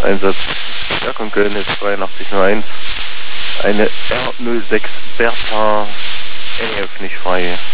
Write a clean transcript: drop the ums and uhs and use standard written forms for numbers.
Einsatz. Ja, von Köln ist 8201. Eine R06 Bertha NF nicht frei.